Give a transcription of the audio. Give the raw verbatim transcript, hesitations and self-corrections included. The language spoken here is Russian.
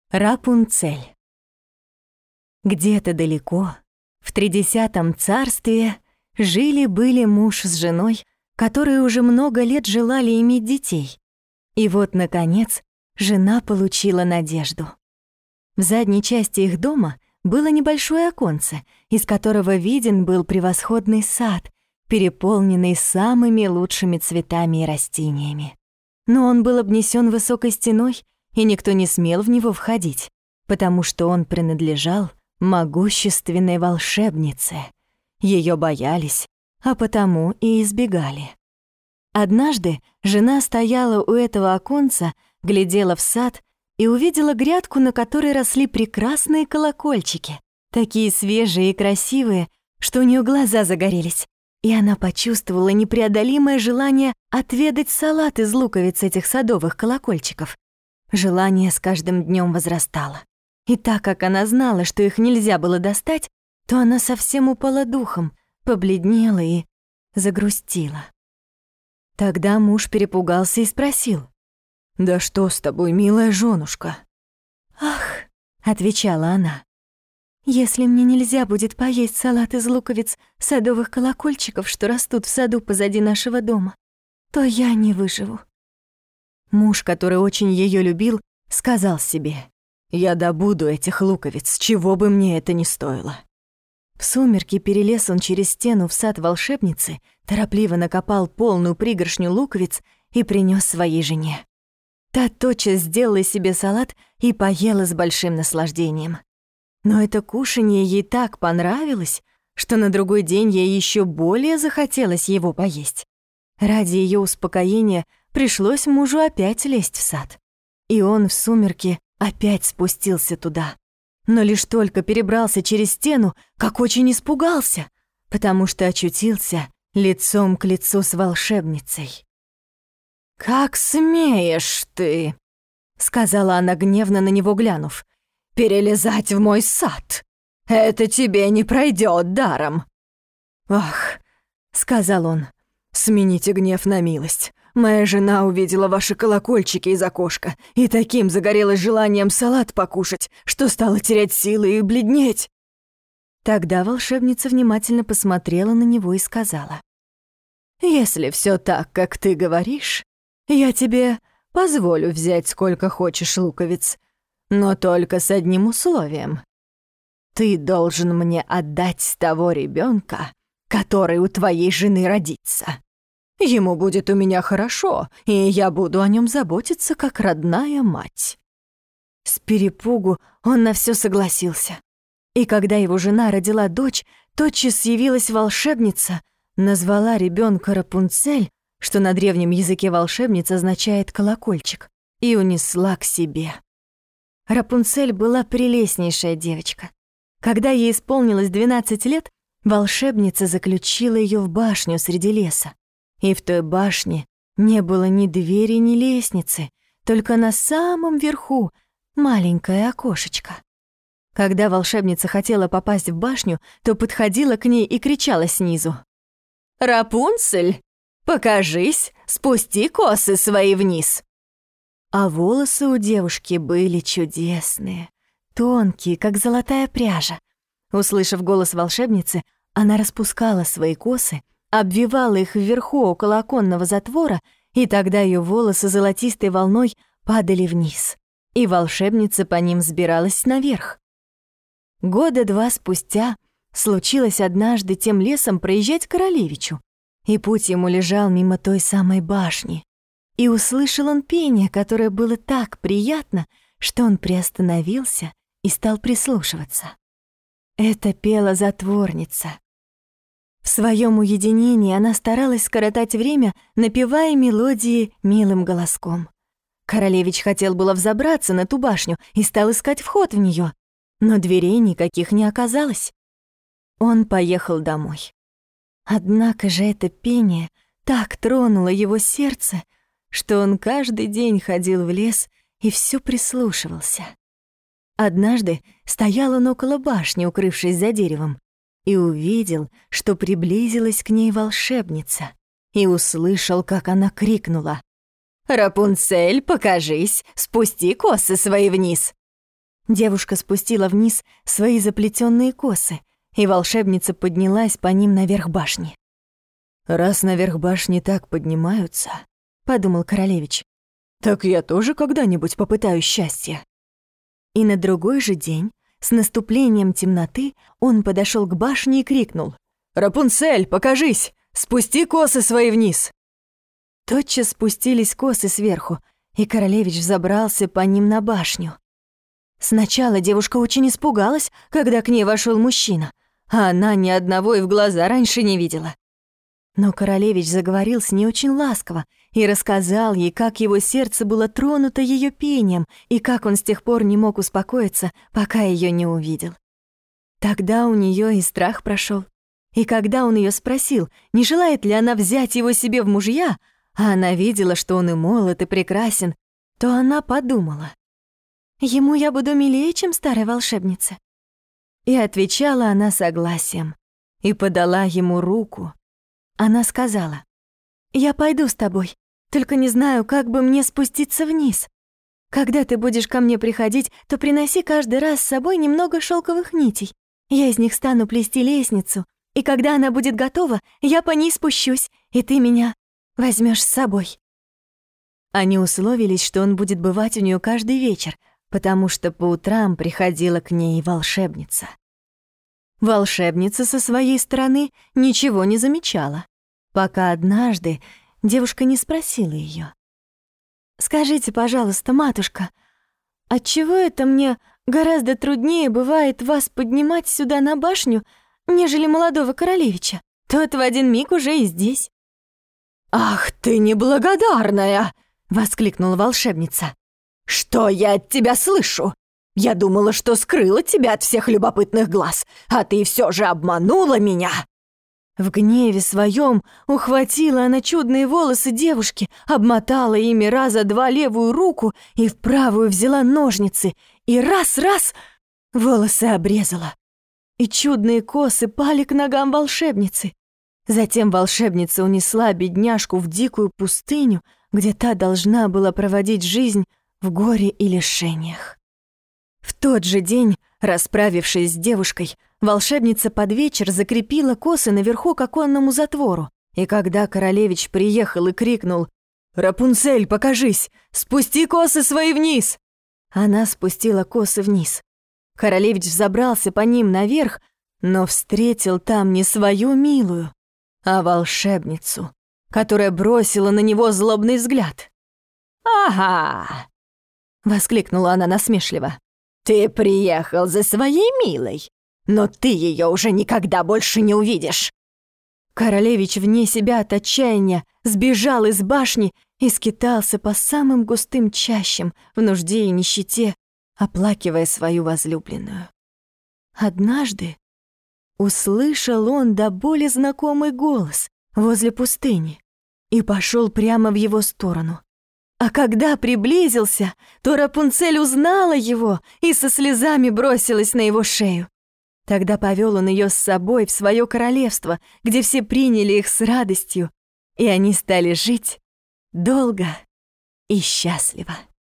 Рапунцель. Где-то далеко, в тридесятом царстве, жили-были муж с женой, которые уже много лет желали иметь детей. И вот, наконец, жена получила надежду. В задней части их дома было небольшое оконце, из которого виден был превосходный сад, переполненный самыми лучшими цветами и растениями. Но он был обнесен высокой стеной, и никто не смел в него входить, потому что он принадлежал могущественной волшебнице. Ее боялись, а потому и избегали. Однажды жена стояла у этого оконца, глядела в сад и увидела грядку, на которой росли прекрасные колокольчики, такие свежие и красивые, что у нее глаза загорелись, и она почувствовала непреодолимое желание отведать салат из луковиц этих садовых колокольчиков. Желание с каждым днем возрастало. И так как она знала, что их нельзя было достать, то она совсем упала духом, побледнела и загрустила. Тогда муж перепугался и спросил: «Да что с тобой, милая жёнушка?» «Ах», — отвечала она, «если мне нельзя будет поесть салат из луковиц садовых колокольчиков, что растут в саду позади нашего дома, то я не выживу». Муж, который очень её любил, сказал себе: «Я добуду этих луковиц, чего бы мне это ни стоило». В сумерки перелез он через стену в сад волшебницы, торопливо накопал полную пригоршню луковиц и принёс своей жене. Та тотчас сделала себе салат и поела с большим наслаждением. Но это кушанье ей так понравилось, что на другой день ей ещё более захотелось его поесть. Ради её успокоения пришлось мужу опять лезть в сад. И он в сумерки опять спустился туда. Но лишь только перебрался через стену, как очень испугался, потому что очутился лицом к лицу с волшебницей. «Как смеешь ты, — сказала она, гневно на него глянув, — перелезать в мой сад? Это тебе не пройдет даром». «Ах, — сказал он, — смените гнев на милость. Моя жена увидела ваши колокольчики из окошка и таким загорелась желанием салат покушать, что стала терять силы и бледнеть». Тогда волшебница внимательно посмотрела на него и сказала: «Если всё так, как ты говоришь, я тебе позволю взять сколько хочешь луковиц, но только с одним условием. Ты должен мне отдать того ребёнка, который у твоей жены родится. Ему будет у меня хорошо, и я буду о нём заботиться, как родная мать». С перепугу он на всё согласился. И когда его жена родила дочь, тотчас явилась волшебница, назвала ребёнка Рапунцель, что на древнем языке волшебница означает «колокольчик», и унесла к себе. Рапунцель была прелестнейшая девочка. Когда ей исполнилось двенадцать лет, волшебница заключила её в башню среди леса. И в той башне не было ни двери, ни лестницы, только на самом верху маленькое окошечко. Когда волшебница хотела попасть в башню, то подходила к ней и кричала снизу: «Рапунцель, покажись, спусти косы свои вниз». А волосы у девушки были чудесные, тонкие, как золотая пряжа. Услышав голос волшебницы, она распускала свои косы, обвивала их вверху около оконного затвора, и тогда её волосы золотистой волной падали вниз, и волшебница по ним взбиралась наверх. Года два спустя случилось однажды тем лесом проезжать королевичу, и путь ему лежал мимо той самой башни. И услышал он пение, которое было так приятно, что он приостановился и стал прислушиваться. Это пела затворница. В своём уединении она старалась скоротать время, напевая мелодии милым голоском. Королевич хотел было взобраться на ту башню и стал искать вход в неё, но дверей никаких не оказалось. Он поехал домой. Однако же это пение так тронуло его сердце, что он каждый день ходил в лес и всё прислушивался. Однажды стоял он около башни, укрывшись за деревом, и увидел, что приблизилась к ней волшебница, и услышал, как она крикнула: «Рапунцель, покажись, спусти косы свои вниз». Девушка спустила вниз свои заплетенные косы, и волшебница поднялась по ним наверх башни. «Раз наверх башни так поднимаются, — подумал королевич, — так я тоже когда-нибудь попытаюсь счастья». И на другой же день, с наступлением темноты, он подошел к башне и крикнул: «Рапунцель, покажись! Спусти косы свои вниз!» Тотчас спустились косы сверху, и королевич взобрался по ним на башню. Сначала девушка очень испугалась, когда к ней вошел мужчина, а она ни одного и в глаза раньше не видела. Но королевич заговорил с ней очень ласково и рассказал ей, как его сердце было тронуто ее пением и как он с тех пор не мог успокоиться, пока ее не увидел. Тогда у нее и страх прошел. И когда он ее спросил, не желает ли она взять его себе в мужья, а она видела, что он и молод, и прекрасен, то она подумала: «Ему я буду милее, чем старая волшебница». И отвечала она согласием, и подала ему руку. Она сказала: «Я пойду с тобой, только не знаю, как бы мне спуститься вниз. Когда ты будешь ко мне приходить, то приноси каждый раз с собой немного шелковых нитей. Я из них стану плести лестницу, и когда она будет готова, я по ней спущусь, и ты меня возьмешь с собой». Они условились, что он будет бывать у нее каждый вечер, потому что по утрам приходила к ней волшебница. Волшебница со своей стороны ничего не замечала, пока однажды девушка не спросила ее: «Скажите, пожалуйста, матушка, отчего это мне гораздо труднее бывает вас поднимать сюда на башню, нежели молодого королевича? Тот в один миг уже и здесь». «Ах ты неблагодарная!» — воскликнула волшебница. «Что я от тебя слышу? Я думала, что скрыла тебя от всех любопытных глаз, а ты все же обманула меня!» В гневе своем ухватила она чудные волосы девушки, обмотала ими раза два левую руку и в правую взяла ножницы, и раз-раз волосы обрезала. И чудные косы пали к ногам волшебницы. Затем волшебница унесла бедняжку в дикую пустыню, где та должна была проводить жизнь в горе и лишениях. В тот же день, расправившись с девушкой, волшебница под вечер закрепила косы наверху к оконному затвору, и когда королевич приехал и крикнул: «Рапунцель, покажись! Спусти косы свои вниз!» Она спустила косы вниз. Королевич взобрался по ним наверх, но встретил там не свою милую, а волшебницу, которая бросила на него злобный взгляд. «Ага!» — воскликнула она насмешливо. «Ты приехал за своей милой, но ты ее уже никогда больше не увидишь!» Королевич вне себя от отчаяния сбежал из башни и скитался по самым густым чащам в нужде и нищете, оплакивая свою возлюбленную. Однажды услышал он до боли знакомый голос возле пустыни и пошел прямо в его сторону. А когда приблизился, то Рапунцель узнала его и со слезами бросилась на его шею. Тогда повел он ее с собой в свое королевство, где все приняли их с радостью, и они стали жить долго и счастливо.